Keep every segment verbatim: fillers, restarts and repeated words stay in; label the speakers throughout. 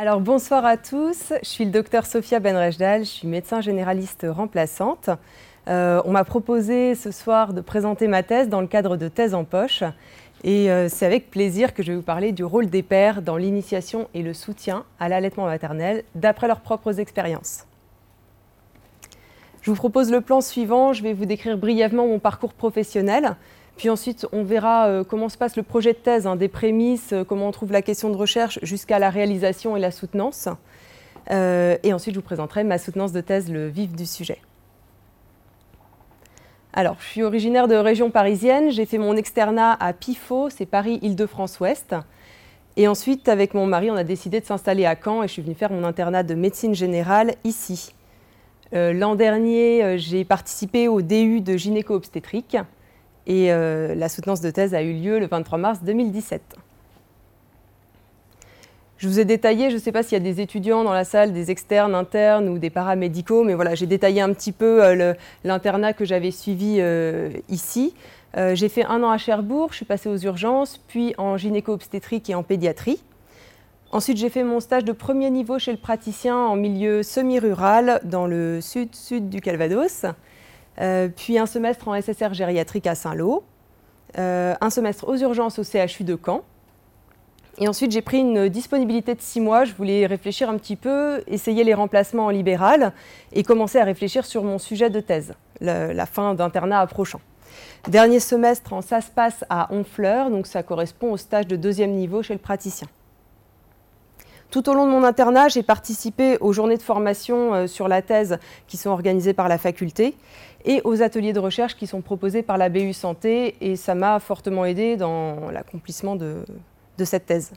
Speaker 1: Alors bonsoir à tous, je suis le docteur Sophia Benrejdal, je suis médecin généraliste remplaçante. Euh, on m'a proposé ce soir de présenter ma thèse dans le cadre de Thèse en poche. Et euh, c'est avec plaisir que je vais vous parler du rôle des pères dans l'initiation et le soutien à l'allaitement maternel d'après leurs propres expériences. Je vous propose le plan suivant, je vais vous décrire brièvement mon parcours professionnel. Puis ensuite, on verra euh, comment se passe le projet de thèse, hein, des prémices, euh, comment on trouve la question de recherche jusqu'à la réalisation et la soutenance. Euh, et ensuite, je vous présenterai ma soutenance de thèse, le vif du sujet. Alors, je suis originaire de région parisienne, j'ai fait mon externat à Pifo, c'est Paris-Île-de-France-Ouest. Et ensuite, avec mon mari, on a décidé de s'installer à Caen et je suis venue faire mon internat de médecine générale ici. Euh, l'an dernier, euh, j'ai participé au D U de gynéco-obstétrique. Et euh, la soutenance de thèse a eu lieu le vingt-trois mars deux mille dix-sept. Je vous ai détaillé, je ne sais pas s'il y a des étudiants dans la salle, des externes, internes ou des paramédicaux, mais voilà, j'ai détaillé un petit peu euh, l'internat que j'avais suivi euh, ici. Euh, j'ai fait un an à Cherbourg, je suis passée aux urgences, puis en gynéco-obstétrique et en pédiatrie. Ensuite, j'ai fait mon stage de premier niveau chez le praticien en milieu semi-rural dans le sud-sud du Calvados. Euh, puis un semestre en S S R gériatrique à Saint-Lô, euh, un semestre aux urgences au C H U de Caen. Et ensuite, j'ai pris une disponibilité de six mois. Je voulais réfléchir un petit peu, essayer les remplacements en libéral et commencer à réfléchir sur mon sujet de thèse, le, la fin d'internat approchant. Dernier semestre en ça se passe à Honfleur, donc ça correspond au stage de deuxième niveau chez le praticien. Tout au long de mon internat, j'ai participé aux journées de formation sur la thèse qui sont organisées par la faculté et aux ateliers de recherche qui sont proposés par la B U Santé, et ça m'a fortement aidé dans l'accomplissement de, de cette thèse.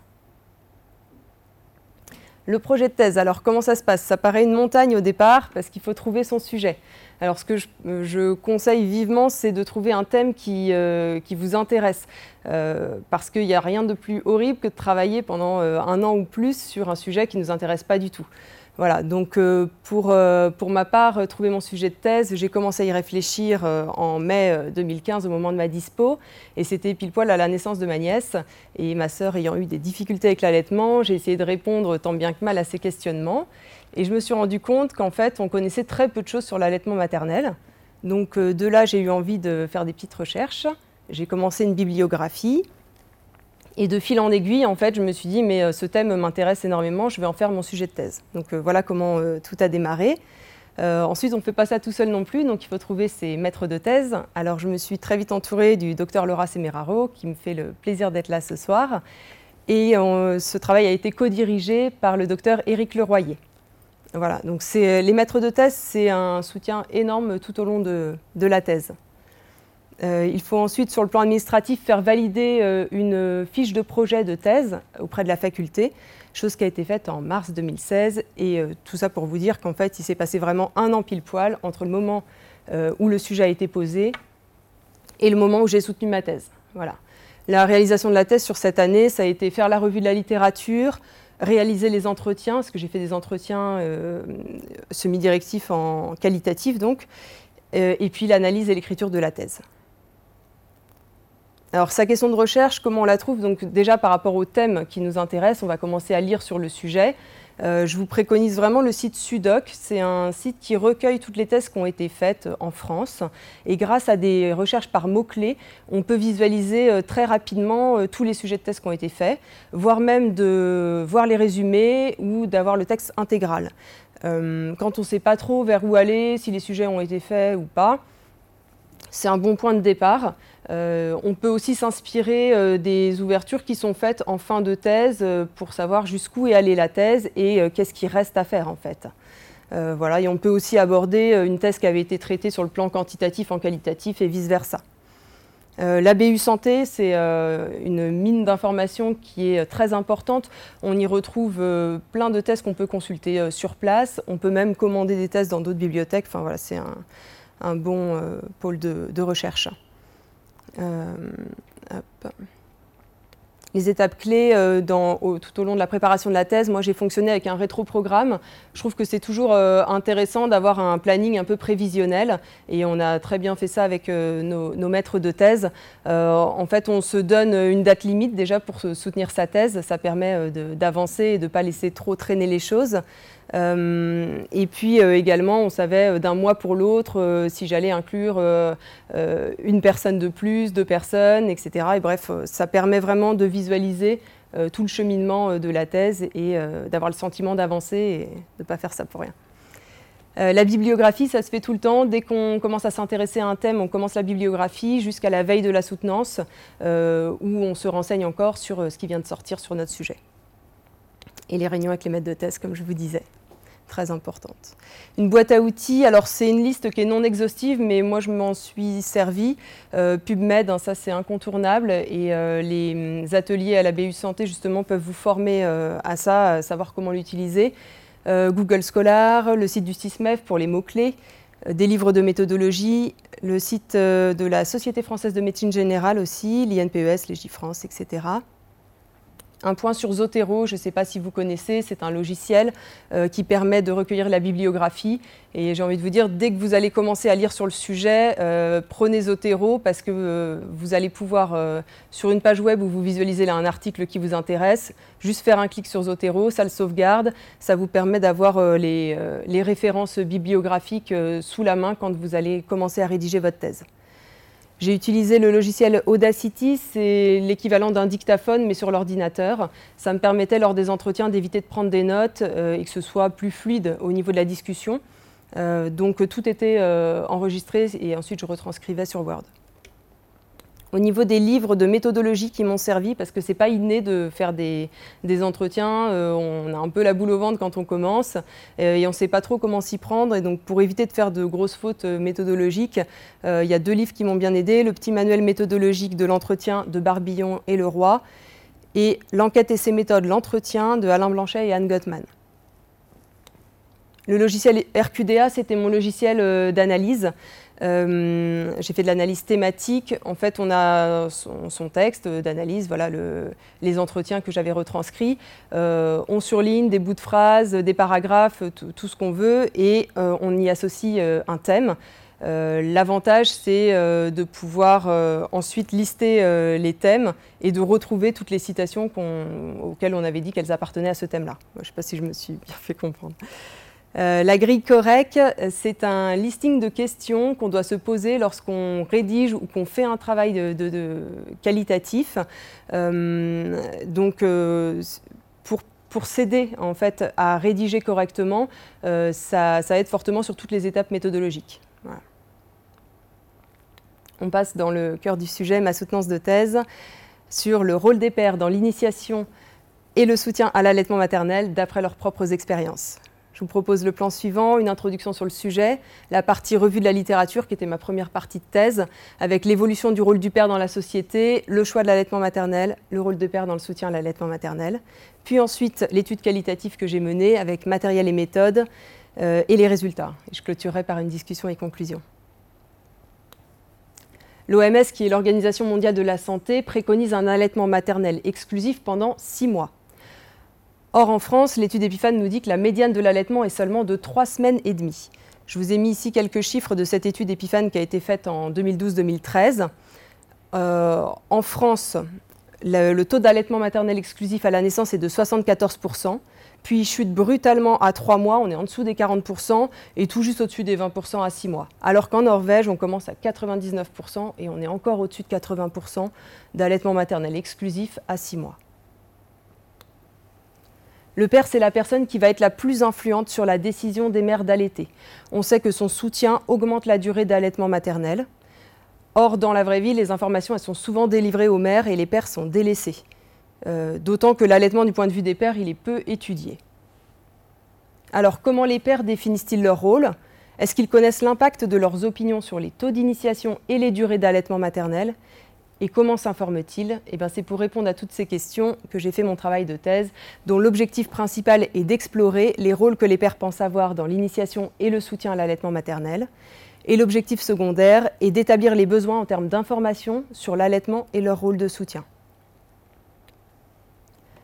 Speaker 1: Le projet de thèse, alors comment ça se passe? Ça paraît une montagne au départ parce qu'il faut trouver son sujet. Alors ce que je, je conseille vivement, c'est de trouver un thème qui, euh, qui vous intéresse. Euh, parce qu'il n'y a rien de plus horrible que de travailler pendant euh, un an ou plus sur un sujet qui ne nous intéresse pas du tout. Voilà, donc euh, pour, euh, pour ma part, euh, trouver mon sujet de thèse, j'ai commencé à y réfléchir euh, en mai deux mille quinze au moment de ma dispo, et c'était pile poil à la naissance de ma nièce, et ma sœur ayant eu des difficultés avec l'allaitement, j'ai essayé de répondre tant bien que mal à ces questionnements, et je me suis rendu compte qu'en fait, on connaissait très peu de choses sur l'allaitement maternel. Donc euh, de là, j'ai eu envie de faire des petites recherches, j'ai commencé une bibliographie. Et de fil en aiguille, en fait, je me suis dit, mais euh, ce thème m'intéresse énormément, je vais en faire mon sujet de thèse. Donc euh, voilà comment euh, tout a démarré. Euh, ensuite, on ne fait pas ça tout seul non plus, donc il faut trouver ses maîtres de thèse. Alors je me suis très vite entourée du docteur Laura Semeraro, qui me fait le plaisir d'être là ce soir. Et euh, ce travail a été co-dirigé par le docteur Éric Leroyer. Voilà, donc les maîtres de thèse, c'est un soutien énorme tout au long de, de la thèse. Euh, il faut ensuite, sur le plan administratif, faire valider euh, une fiche de projet de thèse auprès de la faculté, chose qui a été faite en mars deux mille seize. Et euh, tout ça pour vous dire qu'en fait, il s'est passé vraiment un an pile poil entre le moment euh, où le sujet a été posé et le moment où j'ai soutenu ma thèse. Voilà. La réalisation de la thèse sur cette année, ça a été faire la revue de la littérature, réaliser les entretiens, parce que j'ai fait des entretiens euh, semi-directifs en qualitatif, donc, euh, et puis l'analyse et l'écriture de la thèse. Alors, sa question de recherche, comment on la trouve? Donc, déjà, par rapport au thème qui nous intéresse, on va commencer à lire sur le sujet. Euh, je vous préconise vraiment le site SUDOC. C'est un site qui recueille toutes les thèses qui ont été faites en France. Et grâce à des recherches par mots-clés, on peut visualiser euh, très rapidement euh, tous les sujets de thèse qui ont été faits, voire même de voir les résumés ou d'avoir le texte intégral. Euh, quand on ne sait pas trop vers où aller, si les sujets ont été faits ou pas, c'est un bon point de départ. Euh, on peut aussi s'inspirer euh, des ouvertures qui sont faites en fin de thèse euh, pour savoir jusqu'où est allée la thèse et euh, qu'est-ce qui reste à faire en fait. Euh, voilà, et on peut aussi aborder euh, une thèse qui avait été traitée sur le plan quantitatif en qualitatif et vice-versa. Euh, la B U Santé, c'est euh, une mine d'informations qui est très importante. On y retrouve euh, plein de thèses qu'on peut consulter euh, sur place. On peut même commander des thèses dans d'autres bibliothèques. Enfin, voilà, c'est un, un bon euh, pôle de, de recherche. Euh, hop. Les étapes clés euh, dans, au, tout au long de la préparation de la thèse, moi j'ai fonctionné avec un rétro-programme. Je trouve que c'est toujours euh, intéressant d'avoir un planning un peu prévisionnel et on a très bien fait ça avec euh, nos, nos maîtres de thèse. Euh, en fait, on se donne une date limite déjà pour soutenir sa thèse. Ça permet euh, d'avancer et de ne pas laisser trop traîner les choses. Euh, et puis euh, également, on savait d'un mois pour l'autre euh, si j'allais inclure euh, euh, une personne de plus, deux personnes, et cetera. Et bref, ça permet vraiment de visualiser euh, tout le cheminement euh, de la thèse et euh, d'avoir le sentiment d'avancer et de ne pas faire ça pour rien. Euh, la bibliographie, ça se fait tout le temps. Dès qu'on commence à s'intéresser à un thème, on commence la bibliographie jusqu'à la veille de la soutenance euh, où on se renseigne encore sur euh, ce qui vient de sortir sur notre sujet. Et les réunions avec les maîtres de thèse, comme je vous disais, très importante. Une boîte à outils, alors c'est une liste qui est non exhaustive, mais moi je m'en suis servi. Euh, PubMed, hein, ça c'est incontournable, et euh, les ateliers à la B U Santé justement peuvent vous former euh, à ça, à savoir comment l'utiliser. Euh, Google Scholar, le site du SysMef pour les mots-clés, euh, des livres de méthodologie, le site euh, de la Société française de médecine générale aussi, l'I N P E S, Légifrance, et cetera. Un point sur Zotero, je ne sais pas si vous connaissez, c'est un logiciel euh, qui permet de recueillir la bibliographie. Et j'ai envie de vous dire, dès que vous allez commencer à lire sur le sujet, euh, prenez Zotero parce que euh, vous allez pouvoir, euh, sur une page web où vous visualisez là un article qui vous intéresse, juste faire un clic sur Zotero, ça le sauvegarde, ça vous permet d'avoir euh, les, euh, les références bibliographiques euh, sous la main quand vous allez commencer à rédiger votre thèse. J'ai utilisé le logiciel Audacity, c'est l'équivalent d'un dictaphone mais sur l'ordinateur. Ça me permettait lors des entretiens d'éviter de prendre des notes euh, et que ce soit plus fluide au niveau de la discussion. Euh, donc tout était euh, enregistré et ensuite je retranscrivais sur Word. Au niveau des livres de méthodologie qui m'ont servi, parce que ce n'est pas inné de faire des, des entretiens, euh, on a un peu la boule au ventre quand on commence euh, et on ne sait pas trop comment s'y prendre. Et donc pour éviter de faire de grosses fautes méthodologiques, euh, il y a deux livres qui m'ont bien aidé. Le petit manuel méthodologique de l'entretien de Barbillon et Leroy et L'enquête et ses méthodes, l'entretien de Alain Blanchet et Anne Gottman. Le logiciel R Q D A, c'était mon logiciel euh, d'analyse. Euh, j'ai fait de l'analyse thématique. En fait, on a son, son texte d'analyse, voilà le, les entretiens que j'avais retranscrits. Euh, on surligne des bouts de phrases, des paragraphes, tout, tout ce qu'on veut, et euh, on y associe euh, un thème. Euh, L'avantage, c'est euh, de pouvoir euh, ensuite lister euh, les thèmes et de retrouver toutes les citations qu'on, auxquelles on avait dit qu'elles appartenaient à ce thème-là. Je ne sais pas si je me suis bien fait comprendre. Euh, la grille Correc, c'est un listing de questions qu'on doit se poser lorsqu'on rédige ou qu'on fait un travail de, de, de qualitatif. Euh, donc, euh, pour, pour s'aider en fait, à rédiger correctement, euh, ça, ça aide fortement sur toutes les étapes méthodologiques. Voilà. On passe dans le cœur du sujet, ma soutenance de thèse, sur le rôle des pères dans l'initiation et le soutien à l'allaitement maternel d'après leurs propres expériences. Je vous propose le plan suivant, une introduction sur le sujet, la partie revue de la littérature, qui était ma première partie de thèse, avec l'évolution du rôle du père dans la société, le choix de l'allaitement maternel, le rôle de père dans le soutien à l'allaitement maternel, puis ensuite l'étude qualitative que j'ai menée avec matériel et méthode euh, et les résultats. Et je clôturerai par une discussion et conclusion. L'O M S, qui est l'Organisation mondiale de la santé, préconise un allaitement maternel exclusif pendant six mois. Or, en France, l'étude Epiphane nous dit que la médiane de l'allaitement est seulement de trois semaines et demie. Je vous ai mis ici quelques chiffres de cette étude Epiphane qui a été faite en deux mille douze deux mille treize. Euh, en France, le, le taux d'allaitement maternel exclusif à la naissance est de soixante-quatorze pour cent, puis il chute brutalement à trois mois, on est en dessous des quarante pour cent, et tout juste au-dessus des vingt pour cent à six mois. Alors qu'en Norvège, on commence à quatre-vingt-dix-neuf pour cent et on est encore au-dessus de quatre-vingts pour cent d'allaitement maternel exclusif à six mois. Le père, c'est la personne qui va être la plus influente sur la décision des mères d'allaiter. On sait que son soutien augmente la durée d'allaitement maternel. Or, dans la vraie vie, les informations elles sont souvent délivrées aux mères et les pères sont délaissés. Euh, D'autant que l'allaitement, du point de vue des pères, il est peu étudié. Alors, comment les pères définissent-ils leur rôle? Est-ce qu'ils connaissent l'impact de leurs opinions sur les taux d'initiation et les durées d'allaitement maternel? Et comment s'informent-ils? Eh bien, c'est pour répondre à toutes ces questions que j'ai fait mon travail de thèse, dont l'objectif principal est d'explorer les rôles que les pères pensent avoir dans l'initiation et le soutien à l'allaitement maternel. Et l'objectif secondaire est d'établir les besoins en termes d'information sur l'allaitement et leur rôle de soutien.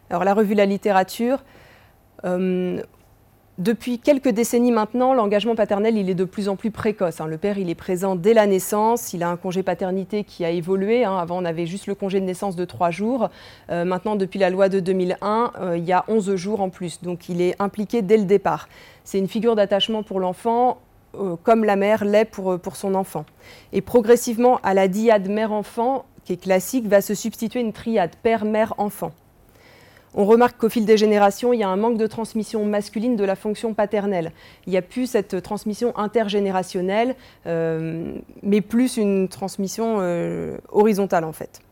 Speaker 1: Alors la revue La Littérature, euh, depuis quelques décennies maintenant, l'engagement paternel il est de plus en plus précoce. Hein. Le père il est présent dès la naissance, il a un congé paternité qui a évolué. Hein. Avant on avait juste le congé de naissance de trois jours. Euh, maintenant depuis la loi de deux mille un, euh, il y a onze jours en plus. Donc il est impliqué dès le départ. C'est une figure d'attachement pour l'enfant, euh, comme la mère l'est pour, pour son enfant. Et progressivement à la dyade mère-enfant, qui est classique, va se substituer une triade père-mère-enfant. On remarque qu'au fil des générations, il y a un manque de transmission masculine de la fonction paternelle. Il n'y a plus cette transmission intergénérationnelle, euh, mais plus une transmission euh, horizontale en fait.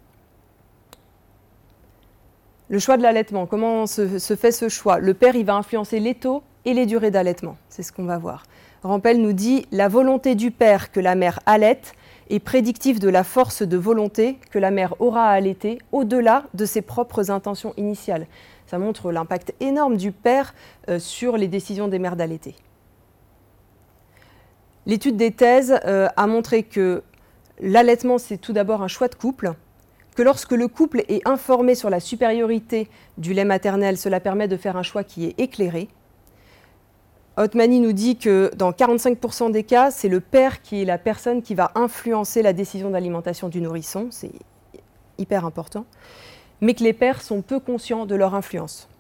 Speaker 1: Le choix de l'allaitement, comment se, se fait ce choix? Le père il va influencer les taux et les durées d'allaitement, c'est ce qu'on va voir. Rampel nous dit « La volonté du père que la mère allaite est prédictive de la force de volonté que la mère aura à allaiter au-delà de ses propres intentions initiales. » Ça montre l'impact énorme du père euh, sur les décisions des mères d'allaiter. L'étude des thèses euh, a montré que l'allaitement, c'est tout d'abord un choix de couple, que lorsque le couple est informé sur la supériorité du lait maternel, cela permet de faire un choix qui est éclairé. Otmani nous dit que dans quarante-cinq pour cent des cas, c'est le père qui est la personne qui va influencer la décision d'alimentation du nourrisson, c'est hyper important, mais que les pères sont peu conscients de leur influence.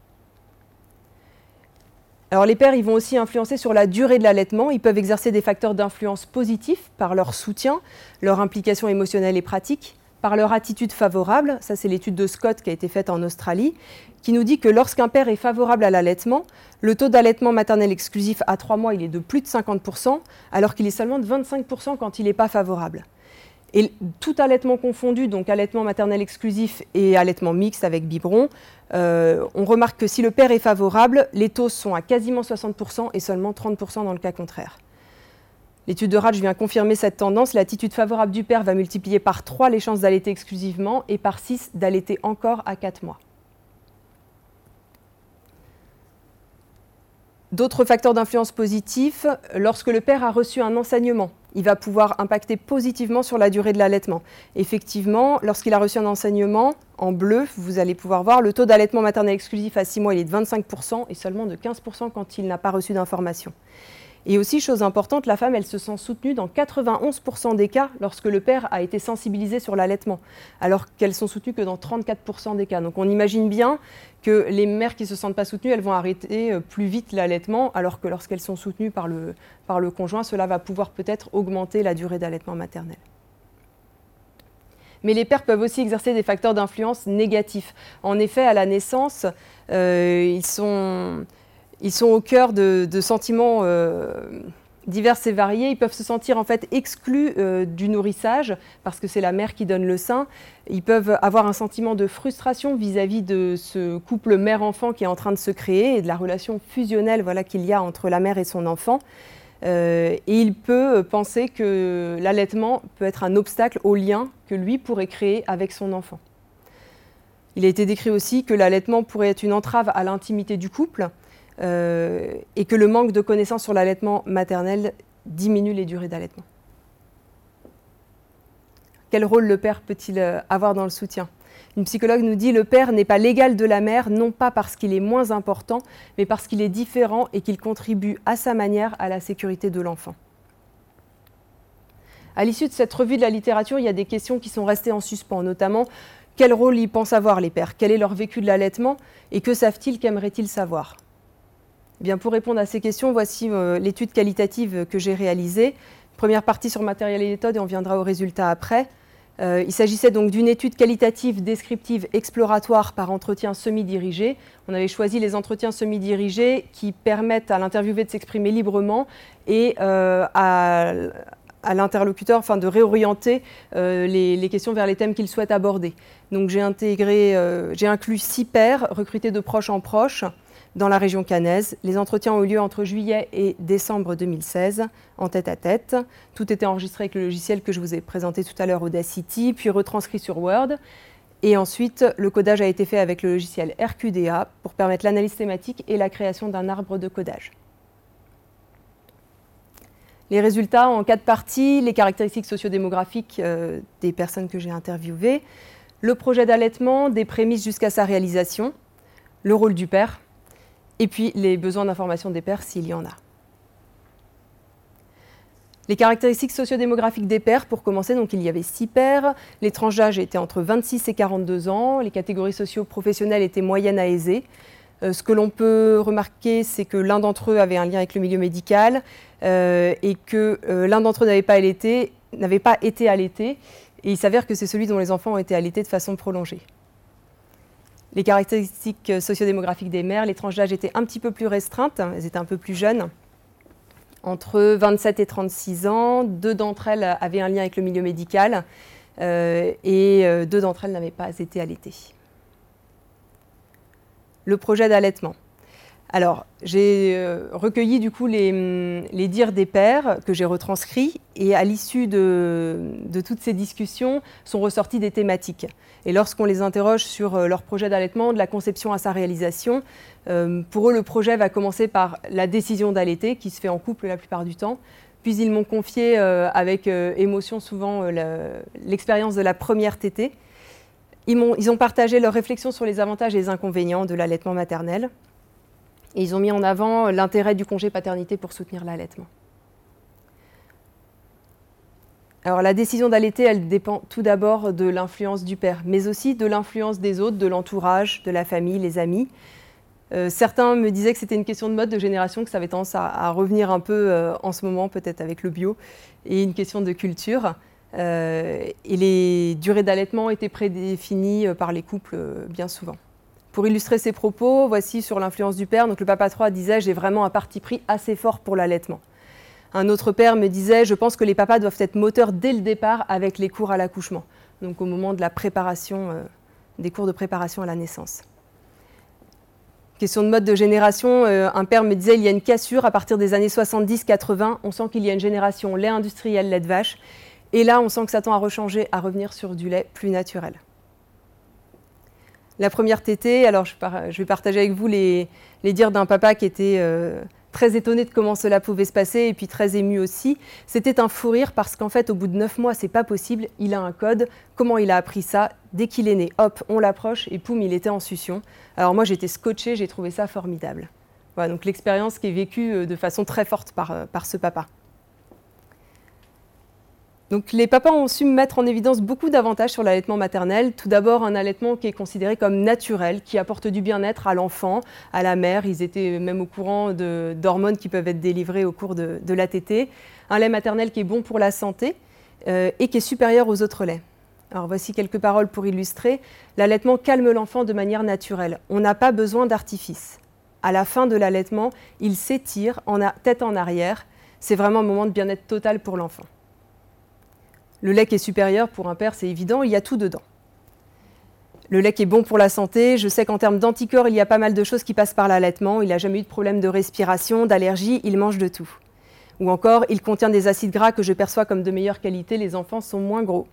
Speaker 1: Alors les pères ils vont aussi influencer sur la durée de l'allaitement, ils peuvent exercer des facteurs d'influence positifs par leur soutien, leur implication émotionnelle et pratique, par leur attitude favorable, ça c'est l'étude de Scott qui a été faite en Australie, qui nous dit que lorsqu'un père est favorable à l'allaitement, le taux d'allaitement maternel exclusif à trois mois il est de plus de cinquante pour cent, alors qu'il est seulement de vingt-cinq pour cent quand il n'est pas favorable. Et tout allaitement confondu, donc allaitement maternel exclusif et allaitement mixte avec biberon, euh, on remarque que si le père est favorable, les taux sont à quasiment soixante pour cent et seulement trente pour cent dans le cas contraire. L'étude de Raj vient confirmer cette tendance. L'attitude favorable du père va multiplier par trois les chances d'allaiter exclusivement et par six d'allaiter encore à quatre mois. D'autres facteurs d'influence positifs, lorsque le père a reçu un enseignement, il va pouvoir impacter positivement sur la durée de l'allaitement. Effectivement, lorsqu'il a reçu un enseignement, en bleu, vous allez pouvoir voir, le taux d'allaitement maternel exclusif à six mois il est de vingt-cinq pour cent et seulement de quinze pour cent quand il n'a pas reçu d'information. Et aussi, chose importante, la femme, elle se sent soutenue dans quatre-vingt-onze pour cent des cas lorsque le père a été sensibilisé sur l'allaitement, alors qu'elles sont soutenues que dans trente-quatre pour cent des cas. Donc on imagine bien que les mères qui ne se sentent pas soutenues, elles vont arrêter plus vite l'allaitement, alors que lorsqu'elles sont soutenues par le, par le conjoint, cela va pouvoir peut-être augmenter la durée d'allaitement maternel. Mais les pères peuvent aussi exercer des facteurs d'influence négatifs. En effet, à la naissance, euh, ils sont... Ils sont au cœur de, de sentiments euh, divers et variés. Ils peuvent se sentir en fait exclus euh, du nourrissage parce que c'est la mère qui donne le sein. Ils peuvent avoir un sentiment de frustration vis-à-vis de ce couple mère-enfant qui est en train de se créer et de la relation fusionnelle voilà, qu'il y a entre la mère et son enfant. Euh, et il peut penser que l'allaitement peut être un obstacle au lien que lui pourrait créer avec son enfant. Il a été décrit aussi que l'allaitement pourrait être une entrave à l'intimité du couple. Euh, et que le manque de connaissances sur l'allaitement maternel diminue les durées d'allaitement. Quel rôle le père peut-il avoir dans le soutien? Une psychologue nous dit « Le père n'est pas l'égal de la mère, non pas parce qu'il est moins important, mais parce qu'il est différent et qu'il contribue à sa manière à la sécurité de l'enfant. » À l'issue de cette revue de la littérature, il y a des questions qui sont restées en suspens, notamment quel rôle ils pensent avoir les pères, quel est leur vécu de l'allaitement et que savent-ils, qu'aimeraient-ils savoir? Bien, pour répondre à ces questions, voici euh, l'étude qualitative que j'ai réalisée. Première partie sur matériel et méthode et on viendra aux résultats après. Euh, il s'agissait donc d'une étude qualitative, descriptive, exploratoire par entretien semi-dirigé. On avait choisi les entretiens semi-dirigés qui permettent à l'interviewé de s'exprimer librement et euh, à, à l'interlocuteur enfin, de réorienter euh, les, les questions vers les thèmes qu'il souhaite aborder. Donc j'ai intégré, euh, j'ai inclus six pairs recrutés de proche en proche dans la région caennaise. Les entretiens ont eu lieu entre juillet et décembre deux mille seize, en tête-à-tête. Tout était enregistré avec le logiciel que je vous ai présenté tout à l'heure, Audacity, puis retranscrit sur Word. Et ensuite, le codage a été fait avec le logiciel R Q D A pour permettre l'analyse thématique et la création d'un arbre de codage. Les résultats en quatre parties, les caractéristiques sociodémographiques euh, des personnes que j'ai interviewées, le projet d'allaitement, des prémices jusqu'à sa réalisation, le rôle du père, et puis les besoins d'information des pères s'il y en a. Les caractéristiques sociodémographiques des pères, pour commencer, donc il y avait six pères, les tranches d'âge étaient entre vingt-six et quarante-deux ans, les catégories socio-professionnelles étaient moyennes à aisées. Euh, ce que l'on peut remarquer, c'est que l'un d'entre eux avait un lien avec le milieu médical euh, et que euh, l'un d'entre eux n'avait pas allaité, n'avait pas été allaité, et il s'avère que c'est celui dont les enfants ont été allaités de façon prolongée. Les caractéristiques sociodémographiques des mères, les tranches d'âge étaient un petit peu plus restreintes, elles étaient un peu plus jeunes. Entre vingt-sept et trente-six ans, deux d'entre elles avaient un lien avec le milieu médical euh, et euh, deux d'entre elles n'avaient pas été allaitées. Le projet d'allaitement. Alors, j'ai euh, recueilli du coup les, les dires des pères que j'ai retranscrits et à l'issue de, de toutes ces discussions sont ressorties des thématiques. Et lorsqu'on les interroge sur euh, leur projet d'allaitement, de la conception à sa réalisation, euh, pour eux le projet va commencer par la décision d'allaiter qui se fait en couple la plupart du temps. Puis ils m'ont confié euh, avec euh, émotion souvent euh, l'expérience de la première tétée. Ils, m'ont, ils ont partagé leurs réflexions sur les avantages et les inconvénients de l'allaitement maternel. Et ils ont mis en avant l'intérêt du congé paternité pour soutenir l'allaitement. Alors la décision d'allaiter, elle dépend tout d'abord de l'influence du père, mais aussi de l'influence des autres, de l'entourage, de la famille, les amis. Euh, certains me disaient que c'était une question de mode, de génération, que ça avait tendance à, à revenir un peu euh, en ce moment, peut-être avec le bio, et une question de culture. Euh, et les durées d'allaitement étaient prédéfinies par les couples euh, bien souvent. Pour illustrer ces propos, voici sur l'influence du père. Donc le papa trois disait « j'ai vraiment un parti pris assez fort pour l'allaitement ». Un autre père me disait « je pense que les papas doivent être moteurs dès le départ avec les cours à l'accouchement », donc au moment de la préparation, euh, des cours de préparation à la naissance. Question de mode de génération, euh, un père me disait « il y a une cassure à partir des années soixante-dix quatre-vingts, on sent qu'il y a une génération lait industriel, lait de vache, et là on sent que ça tend à rechanger, à revenir sur du lait plus naturel ». La première tétée, alors je, par, je vais partager avec vous les, les dires d'un papa qui était euh, très étonné de comment cela pouvait se passer et puis très ému aussi. C'était un fou rire parce qu'en fait, au bout de neuf mois, c'est pas possible. Il a un code. Comment il a appris ça? Dès qu'il est né, hop, on l'approche et poum, il était en succion. Alors moi, j'étais scotchée, j'ai trouvé ça formidable. Voilà, donc l'expérience qui est vécue de façon très forte par, par ce papa. Donc, les papas ont su mettre en évidence beaucoup d'avantages sur l'allaitement maternel. Tout d'abord, un allaitement qui est considéré comme naturel, qui apporte du bien-être à l'enfant, à la mère. Ils étaient même au courant de, d'hormones qui peuvent être délivrées au cours de, de la tétée. Un lait maternel qui est bon pour la santé euh, et qui est supérieur aux autres laits. Alors, voici quelques paroles pour illustrer. L'allaitement calme l'enfant de manière naturelle. On n'a pas besoin d'artifice. À la fin de l'allaitement, il s'étire en a, tête en arrière. C'est vraiment un moment de bien-être total pour l'enfant. Le lait qui est supérieur pour un père, c'est évident, il y a tout dedans. Le lait qui est bon pour la santé, je sais qu'en termes d'anticorps, il y a pas mal de choses qui passent par l'allaitement. Il n'a jamais eu de problème de respiration, d'allergie, il mange de tout. Ou encore, il contient des acides gras que je perçois comme de meilleure qualité, les enfants sont moins gros.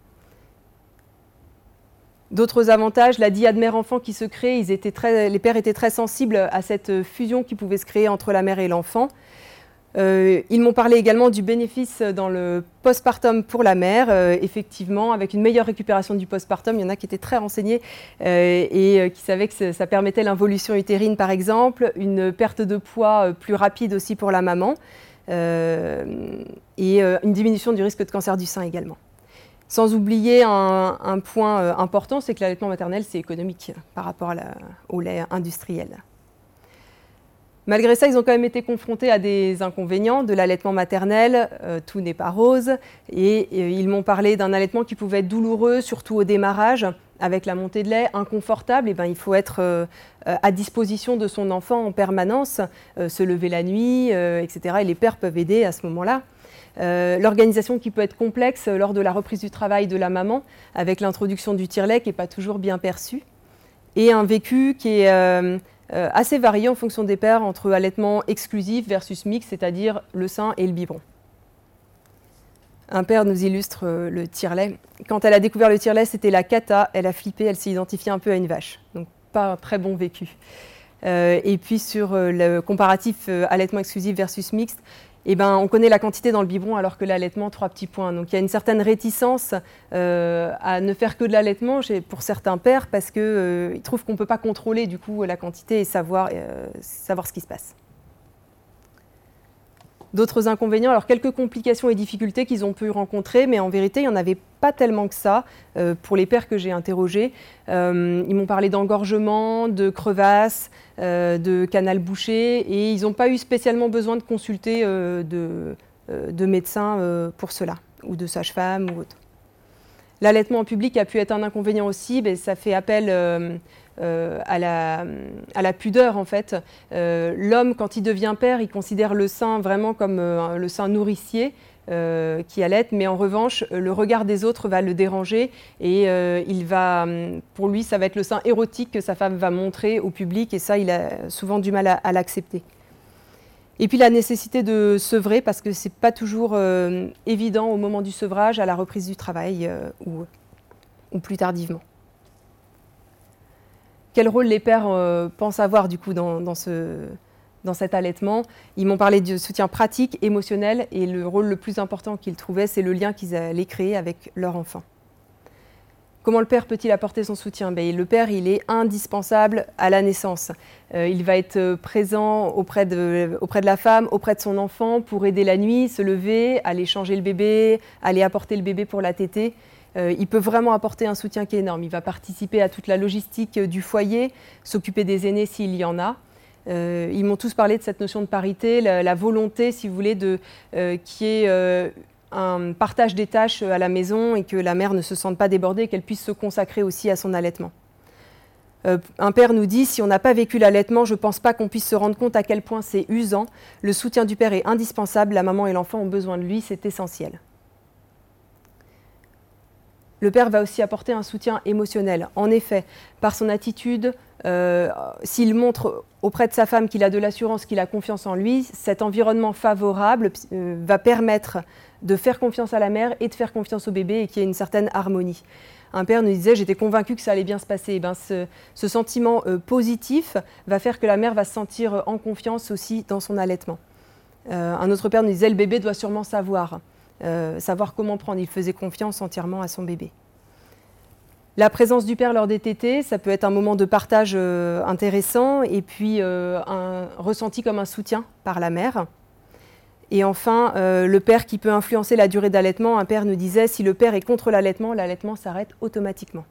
Speaker 1: D'autres avantages, la dyade mère-enfant qui se crée, ils étaient très, les pères étaient très sensibles à cette fusion qui pouvait se créer entre la mère et l'enfant. Euh, ils m'ont parlé également du bénéfice dans le postpartum pour la mère, euh, effectivement, avec une meilleure récupération du postpartum. Il y en a qui étaient très renseignés euh, et euh, qui savaient que ça permettait l'involution utérine, par exemple, une perte de poids euh, plus rapide aussi pour la maman euh, et euh, une diminution du risque de cancer du sein également. Sans oublier un, un point euh, important, c'est que l'allaitement maternel, c'est économique par rapport à la, au lait industriel. Malgré ça, ils ont quand même été confrontés à des inconvénients de l'allaitement maternel. Euh, tout n'est pas rose. Et, et ils m'ont parlé d'un allaitement qui pouvait être douloureux, surtout au démarrage, avec la montée de lait, inconfortable. Et ben, il faut être euh, à disposition de son enfant en permanence, euh, se lever la nuit, euh, et cetera. Et les pères peuvent aider à ce moment-là. Euh, L'organisation qui peut être complexe lors de la reprise du travail de la maman, avec l'introduction du tire-lait qui n'est pas toujours bien perçu. Et un vécu qui est... Euh, Euh, assez varié en fonction des pères entre allaitement exclusif versus mixte, c'est-à-dire le sein et le biberon. Un père nous illustre euh, le tire-lait. Quand elle a découvert le tire-lait, c'était la cata, elle a flippé, elle s'est identifiée un peu à une vache. Donc pas un très bon vécu. Euh, et puis sur euh, le comparatif euh, allaitement exclusif versus mixte, eh ben, on connaît la quantité dans le biberon alors que l'allaitement, trois petits points. Donc il y a une certaine réticence euh, à ne faire que de l'allaitement pour certains pères parce qu'ils euh, trouvent qu'on ne peut pas contrôler du coup la quantité et savoir, euh, savoir ce qui se passe. D'autres inconvénients, alors quelques complications et difficultés qu'ils ont pu rencontrer, mais en vérité, il n'y en avait pas tellement que ça euh, pour les pères que j'ai interrogés. Euh, ils m'ont parlé d'engorgement, de crevasses, euh, de canal bouché, et ils n'ont pas eu spécialement besoin de consulter euh, de, euh, de médecins euh, pour cela, ou de sage-femme ou autre. L'allaitement en public a pu être un inconvénient aussi, mais ça fait appel euh, euh, à, la, à la pudeur en fait. Euh, l'homme, quand il devient père, il considère le sein vraiment comme euh, le sein nourricier euh, qui allaite, mais en revanche, le regard des autres va le déranger et euh, il va, pour lui, ça va être le sein érotique que sa femme va montrer au public et ça, il a souvent du mal à, à l'accepter. Et puis la nécessité de sevrer, parce que ce n'est pas toujours euh, évident au moment du sevrage, à la reprise du travail euh, ou, ou plus tardivement. Quel rôle les pères euh, pensent avoir du coup dans, dans, ce, dans cet allaitement? Ils m'ont parlé de soutien pratique, émotionnel, et le rôle le plus important qu'ils trouvaient, c'est le lien qu'ils allaient créer avec leur enfant. Comment le père peut-il apporter son soutien? Ben, le père, il est indispensable à la naissance. Euh, il va être présent auprès de, auprès de la femme, auprès de son enfant, pour aider la nuit, se lever, aller changer le bébé, aller apporter le bébé pour la tétée. Euh, il peut vraiment apporter un soutien qui est énorme. Il va participer à toute la logistique du foyer, s'occuper des aînés s'il y en a. Euh, ils m'ont tous parlé de cette notion de parité, la, la volonté, si vous voulez, de, euh, qui est... Euh, un partage des tâches à la maison et que la mère ne se sente pas débordée et qu'elle puisse se consacrer aussi à son allaitement. Euh, un père nous dit « Si on n'a pas vécu l'allaitement, je ne pense pas qu'on puisse se rendre compte à quel point c'est usant. Le soutien du père est indispensable, la maman et l'enfant ont besoin de lui, c'est essentiel. » Le père va aussi apporter un soutien émotionnel. En effet, par son attitude, euh, s'il montre auprès de sa femme qu'il a de l'assurance, qu'il a confiance en lui, cet environnement favorable euh, va permettre de faire confiance à la mère et de faire confiance au bébé et qu'il y ait une certaine harmonie. Un père nous disait « J'étais convaincu que ça allait bien se passer ». Ben, ce, ce sentiment euh, positif va faire que la mère va se sentir en confiance aussi dans son allaitement. Euh, un autre père nous disait « Le bébé doit sûrement savoir, euh, savoir comment prendre ». Il faisait confiance entièrement à son bébé. La présence du père lors des tétées, ça peut être un moment de partage euh, intéressant et puis euh, un, ressenti comme un soutien par la mère. Et enfin, euh, le père qui peut influencer la durée d'allaitement. Un père nous disait, si le père est contre l'allaitement, l'allaitement s'arrête automatiquement.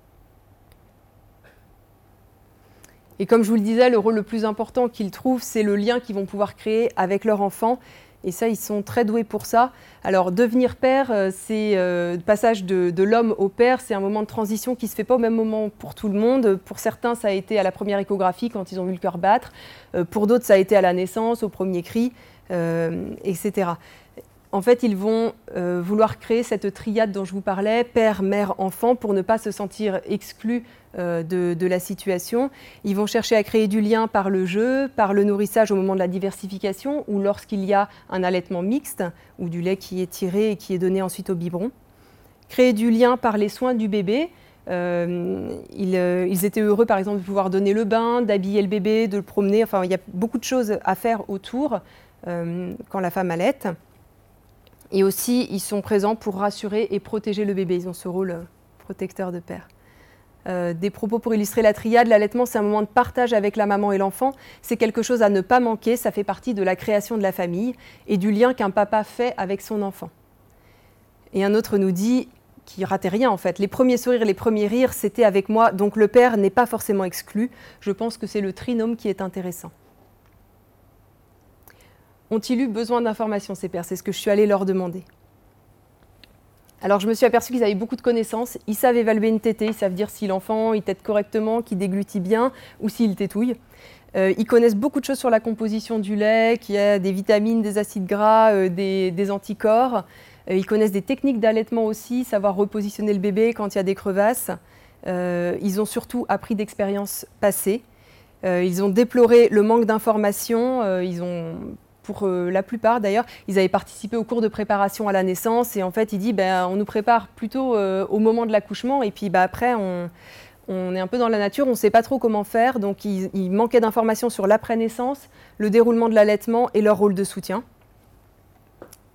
Speaker 1: Et comme je vous le disais, le rôle le plus important qu'ils trouvent, c'est le lien qu'ils vont pouvoir créer avec leur enfant. Et ça, ils sont très doués pour ça. Alors, devenir père, c'est euh, le passage de, de l'homme au père, c'est un moment de transition qui ne se fait pas au même moment pour tout le monde. Pour certains, ça a été à la première échographie, quand ils ont vu le cœur battre. Euh, pour d'autres, ça a été à la naissance, au premier cri. Euh, et cetera. En fait, ils vont euh, vouloir créer cette triade dont je vous parlais, père, mère, enfant, pour ne pas se sentir exclus euh, de, de la situation. Ils vont chercher à créer du lien par le jeu, par le nourrissage au moment de la diversification ou lorsqu'il y a un allaitement mixte ou du lait qui est tiré et qui est donné ensuite au biberon. Créer du lien par les soins du bébé. Euh, ils, euh, ils étaient heureux, par exemple, de pouvoir donner le bain, d'habiller le bébé, de le promener. Enfin, il y a beaucoup de choses à faire autour. Euh, quand la femme allaite. Et aussi, ils sont présents pour rassurer et protéger le bébé. Ils ont ce rôle euh, protecteur de père. Euh, des propos pour illustrer la triade. L'allaitement, c'est un moment de partage avec la maman et l'enfant. C'est quelque chose à ne pas manquer. Ça fait partie de la création de la famille et du lien qu'un papa fait avec son enfant. Et un autre nous dit, qui ratait rien en fait, les premiers sourires, les premiers rires, c'était avec moi. Donc le père n'est pas forcément exclu. Je pense que c'est le trinôme qui est intéressant. Ont-ils eu besoin d'informations, ces pères? C'est ce que je suis allée leur demander. Alors, je me suis aperçue qu'ils avaient beaucoup de connaissances. Ils savent évaluer une tétée, ils savent dire si l'enfant il tète correctement, qu'il déglutit bien ou s'il tétouille. Euh, ils connaissent beaucoup de choses sur la composition du lait, qu'il y a des vitamines, des acides gras, euh, des, des anticorps. Euh, ils connaissent des techniques d'allaitement aussi, savoir repositionner le bébé quand il y a des crevasses. Euh, ils ont surtout appris d'expériences passées. Euh, ils ont déploré le manque d'informations. Euh, ils ont... Pour euh, la plupart d'ailleurs, ils avaient participé au cours de préparation à la naissance et en fait, il dit ben, on nous prépare plutôt euh, au moment de l'accouchement et puis ben, après, on, on est un peu dans la nature, on ne sait pas trop comment faire, donc il, il manquait d'informations sur l'après-naissance, le déroulement de l'allaitement et leur rôle de soutien.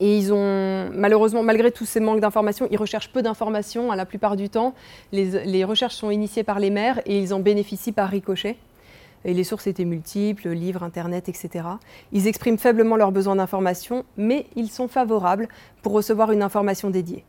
Speaker 1: Et ils ont, malheureusement, malgré tous ces manques d'informations, ils recherchent peu d'informations. La plupart du temps, les, les recherches sont initiées par les mères et ils en bénéficient par ricochet. Et les sources étaient multiples, livres, Internet, et cetera. Ils expriment faiblement leurs besoins d'information, mais ils sont favorables pour recevoir une information dédiée.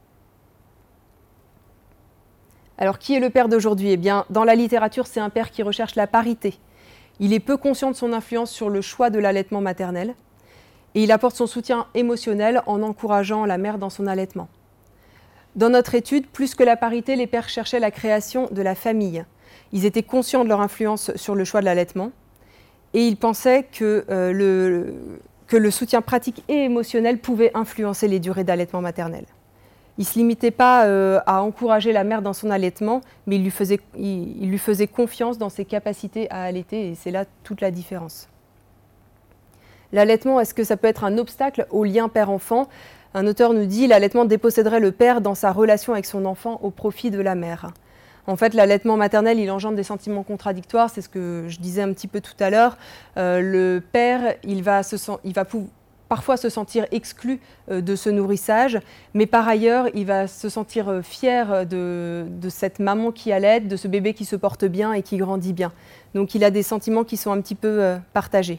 Speaker 1: Alors, qui est le père d'aujourd'hui? Eh bien, dans la littérature, c'est un père qui recherche la parité. Il est peu conscient de son influence sur le choix de l'allaitement maternel. Et il apporte son soutien émotionnel en encourageant la mère dans son allaitement. Dans notre étude, plus que la parité, les pères cherchaient la création de la famille. Ils étaient conscients de leur influence sur le choix de l'allaitement et ils pensaient que, euh, le, que le soutien pratique et émotionnel pouvait influencer les durées d'allaitement maternel. Ils ne se limitaient pas euh, à encourager la mère dans son allaitement, mais ils lui faisaient, ils, ils lui faisaient confiance dans ses capacités à allaiter et c'est là toute la différence. L'allaitement, est-ce que ça peut être un obstacle au lien père-enfant? Un auteur nous dit « l'allaitement déposséderait le père dans sa relation avec son enfant au profit de la mère ». En fait, l'allaitement maternel, il engendre des sentiments contradictoires, c'est ce que je disais un petit peu tout à l'heure. Euh, le père, il va, se, il va pou- parfois se sentir exclu euh, de ce nourrissage, mais par ailleurs, il va se sentir euh, fier de, de cette maman qui allaite, de ce bébé qui se porte bien et qui grandit bien. Donc il a des sentiments qui sont un petit peu euh, partagés.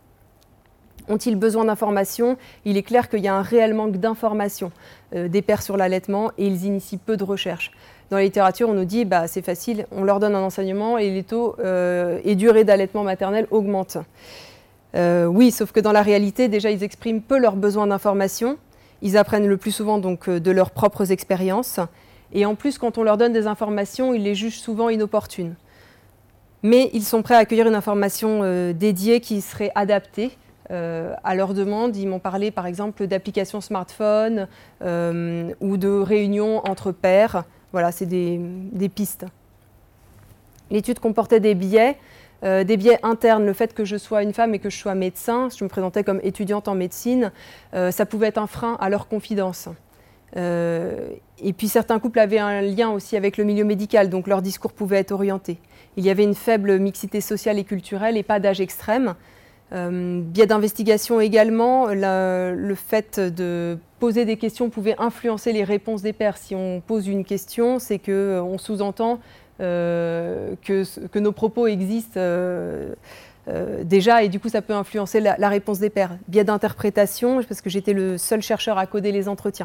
Speaker 1: Ont-ils besoin d'informations? Il est clair qu'il y a un réel manque d'informations euh, des pères sur l'allaitement et ils initient peu de recherches. Dans la littérature, on nous dit bah, c'est facile, on leur donne un enseignement et les taux euh, et durée d'allaitement maternel augmentent. Euh, oui, sauf que dans la réalité, déjà, ils expriment peu leurs besoins d'informations. Ils apprennent le plus souvent donc, de leurs propres expériences. Et en plus, quand on leur donne des informations, ils les jugent souvent inopportunes. Mais ils sont prêts à accueillir une information euh, dédiée qui serait adaptée Euh, à leur demande. Ils m'ont parlé par exemple d'applications smartphone euh, ou de réunions entre pairs. Voilà, c'est des, des pistes. L'étude comportait des biais, euh, des biais internes. Le fait que je sois une femme et que je sois médecin, je me présentais comme étudiante en médecine, euh, ça pouvait être un frein à leur confidence. Euh, et puis certains couples avaient un lien aussi avec le milieu médical, donc leur discours pouvait être orienté. Il y avait une faible mixité sociale et culturelle et pas d'âge extrême. Euh, biais d'investigation également, la, le fait de poser des questions pouvait influencer les réponses des pairs. Si on pose une question, c'est qu'on sous-entend euh, que, que nos propos existent euh, euh, déjà et du coup ça peut influencer la, la réponse des pairs. Biais d'interprétation, parce que j'étais le seul chercheur à coder les entretiens.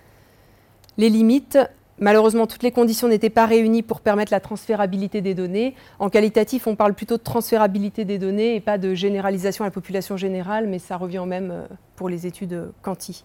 Speaker 1: Les limites. Malheureusement, toutes les conditions n'étaient pas réunies pour permettre la transférabilité des données. En qualitatif, on parle plutôt de transférabilité des données et pas de généralisation à la population générale, mais ça revient au même pour les études quanti.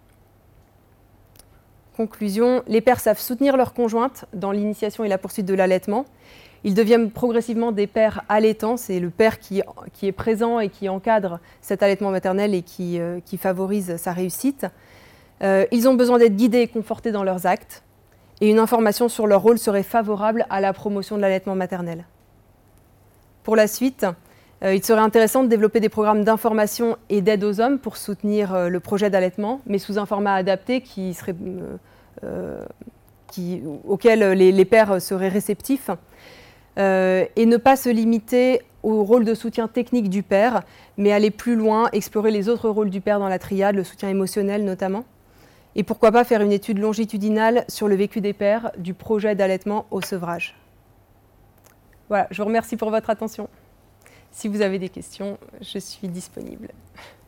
Speaker 1: Conclusion, les pères savent soutenir leurs conjointes dans l'initiation et la poursuite de l'allaitement. Ils deviennent progressivement des pères allaitants. C'est le père qui, qui est présent et qui encadre cet allaitement maternel et qui, euh, qui favorise sa réussite. Euh, ils ont besoin d'être guidés et confortés dans leurs actes. Et une information sur leur rôle serait favorable à la promotion de l'allaitement maternel. Pour la suite, euh, il serait intéressant de développer des programmes d'information et d'aide aux hommes pour soutenir euh, le projet d'allaitement, mais sous un format adapté qui serait, euh, euh, qui, auquel les, les pères seraient réceptifs, euh, et ne pas se limiter au rôle de soutien technique du père, mais aller plus loin, explorer les autres rôles du père dans la triade, le soutien émotionnel notamment. Et pourquoi pas faire une étude longitudinale sur le vécu des pères du projet d'allaitement au sevrage. Voilà, je vous remercie pour votre attention. Si vous avez des questions, je suis disponible.